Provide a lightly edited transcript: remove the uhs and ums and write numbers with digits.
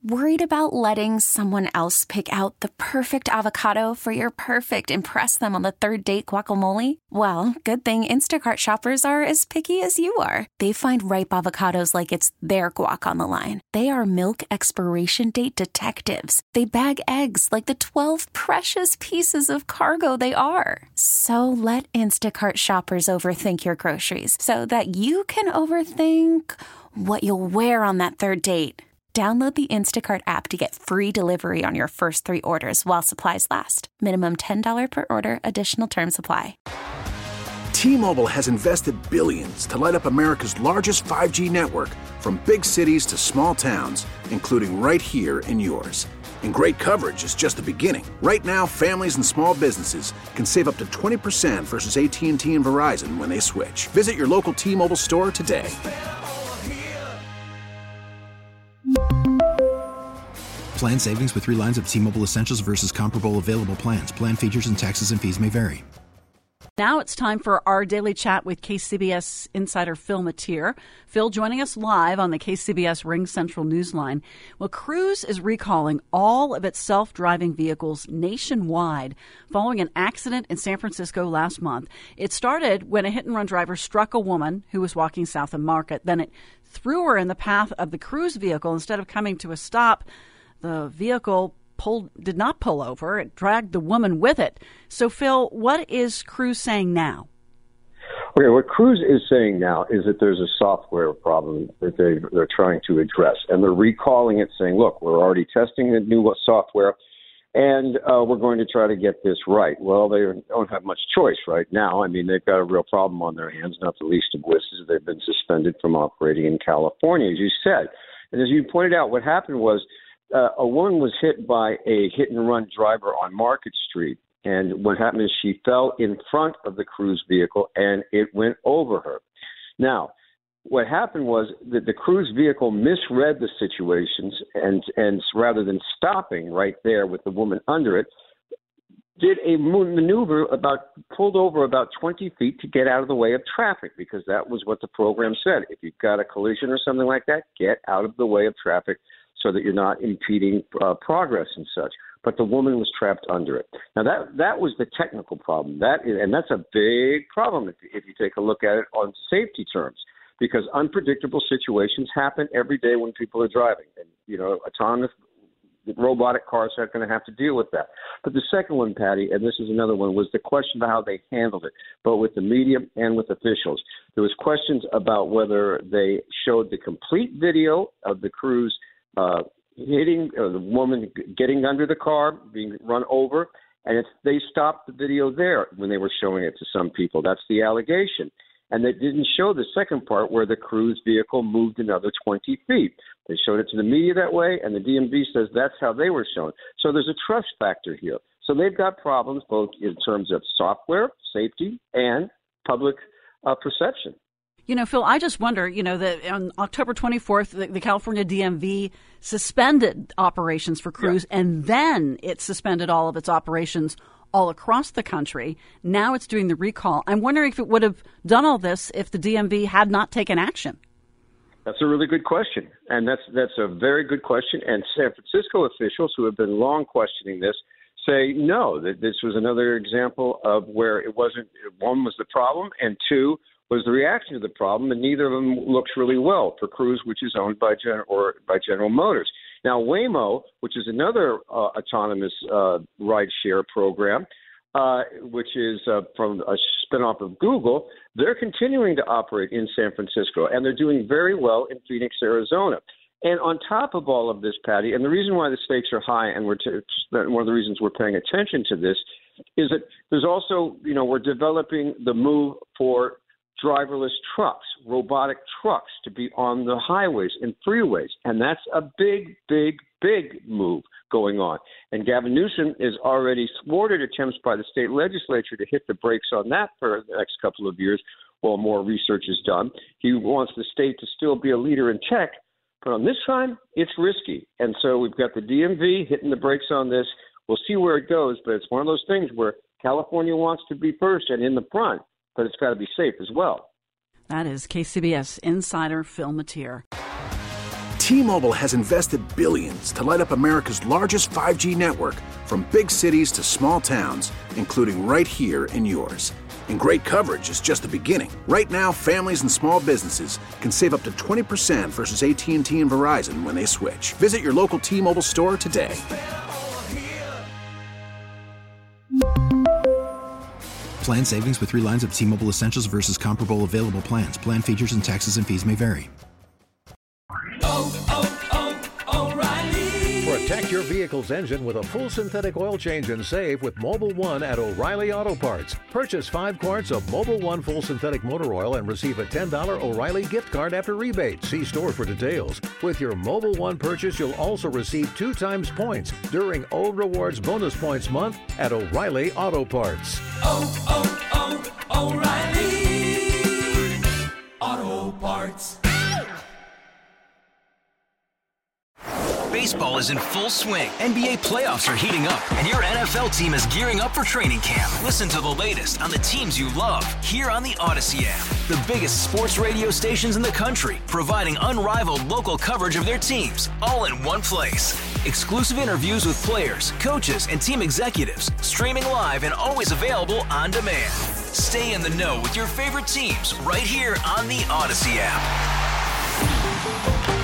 Worried about letting someone else pick out the perfect avocado for your perfect impress them on the third date guacamole? Well, good thing Instacart shoppers are as picky as you are. They find ripe avocados like it's their guac on the line. They are milk expiration date detectives. They bag eggs like the 12 precious pieces of cargo they are. So let Instacart shoppers overthink your groceries so that you can overthink what you'll wear on that third date. Download the Instacart app to get free delivery on your first 3 orders while supplies last. Minimum $10 per order. Additional terms apply. T-Mobile has invested billions to light up America's largest 5G network, from big cities to small towns, including right here in yours. And great coverage is just the beginning. Right now, families and small businesses can save up to 20% versus AT&T and Verizon when they switch. Visit your local T-Mobile store today. Plan savings with 3 lines of T-Mobile Essentials versus comparable available plans. Plan features and taxes and fees may vary. Now it's time for our daily chat with KCBS insider Phil Matier. Phil joining us live on the KCBS Ring Central Newsline. Well, Cruise is recalling all of its self-driving vehicles nationwide following an accident in San Francisco last month. It started when a hit-and-run driver struck a woman who was walking south of Market. Then it threw her in the path of the Cruise vehicle. Instead of coming to a stop, the vehicle did not pull over. It dragged the woman with it. So, Phil, what is Cruise saying now? Okay, what Cruise is saying now is that there's a software problem that they're trying to address. And they're recalling it, saying, look, we're already testing the new software, and we're going to try to get this right. Well, they don't have much choice right now. I mean, they've got a real problem on their hands, not the least of which is they've been suspended from operating in California, as you said. And as you pointed out, what happened was a woman was hit by a hit-and-run driver on Market Street. And what happened is she fell in front of the Cruise vehicle, and it went over her. Now, what happened was that the Cruise vehicle misread the situations, and rather than stopping right there with the woman under it, did a maneuver pulled over about 20 feet to get out of the way of traffic, because that was what the program said. If you've got a collision or something like that, get out of the way of traffic so that you're not impeding progress and such. But the woman was trapped under it. Now, that was the technical problem. And that's a big problem if you take a look at it on safety terms, because unpredictable situations happen every day when people are driving. And, autonomous robotic cars are going to have to deal with that. But the second one, Patty, and this is another one, was the question of how they handled it, both with the media and with officials. There was questions about whether they showed the complete video of the Cruise hitting the woman getting under the car, being run over, and they stopped the video there when they were showing it to some people. That's the allegation. And they didn't show the second part where the Cruise vehicle moved another 20 feet. They showed it to the media that way, and the DMV says that's how they were shown. So there's a trust factor here. So they've got problems both in terms of software, safety, and public perception. Phil, I just wonder, that on October 24th, the California DMV suspended operations for Cruise, and then it suspended all of its operations all across the country. Now it's doing the recall. I'm wondering if it would have done all this if the DMV had not taken action. That's a really good question, and that's a very good question. And San Francisco officials who have been long questioning this say no, that this was another example of where it wasn't, one was the problem, and two was the reaction to the problem, and neither of them looks really well for Cruise, which is owned by General Motors. Now, Waymo, which is another autonomous rideshare program, which is from a spinoff of Google, they're continuing to operate in San Francisco, and they're doing very well in Phoenix, Arizona. And on top of all of this, Patty, and the reason why the stakes are high, and one of the reasons we're paying attention to this, is that there's also, we're developing the move for driverless trucks, robotic trucks to be on the highways and freeways. And that's a big, big, big move going on. And Gavin Newsom has already thwarted attempts by the state legislature to hit the brakes on that for the next couple of years while more research is done. He wants the state to still be a leader in tech, but on this time, it's risky. And so we've got the DMV hitting the brakes on this. We'll see where it goes, but it's one of those things where California wants to be first and in the front, but it's got to be safe as well. That is KCBS insider Phil Matier. T-Mobile has invested billions to light up America's largest 5G network, from big cities to small towns, including right here in yours. And great coverage is just the beginning. Right now, families and small businesses can save up to 20% versus AT&T and Verizon when they switch. Visit your local T-Mobile store today. Plan savings with 3 lines of T-Mobile Essentials versus comparable available plans. Plan features and taxes and fees may vary. Protect your vehicle's engine with a full synthetic oil change and save with Mobil 1 at O'Reilly Auto Parts. Purchase 5 quarts of Mobil 1 full synthetic motor oil and receive a $10 O'Reilly gift card after rebate. See store for details. With your Mobil 1 purchase, you'll also receive 2 times points during O Rewards Bonus Points Month at O'Reilly Auto Parts. O'Reilly Auto Parts. Baseball is in full swing. NBA playoffs are heating up, and your NFL team is gearing up for training camp. Listen to the latest on the teams you love here on the Odyssey app. The biggest sports radio stations in the country, providing unrivaled local coverage of their teams, all in one place. Exclusive interviews with players, coaches, and team executives, streaming live and always available on demand. Stay in the know with your favorite teams right here on the Odyssey app.